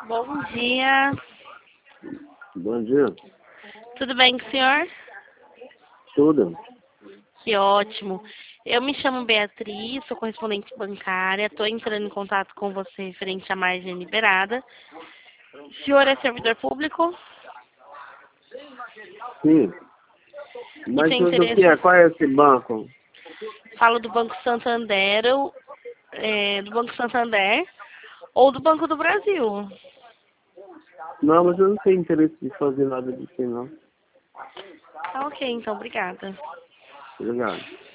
Bom dia. Bom dia. Tudo bem com o senhor? Tudo. Que ótimo. Eu me chamo Beatriz, sou correspondente bancária. Estou entrando em contato com você referente à margem liberada. O senhor é servidor público? Sim. E Mas tem o que interesse? é? Qual é esse banco? Falo do Banco Santander, do Banco Santander ou do Banco do Brasil. Não, mas eu não tenho interesse de fazer nada disso, não. Tá ok, então, obrigada. Obrigado.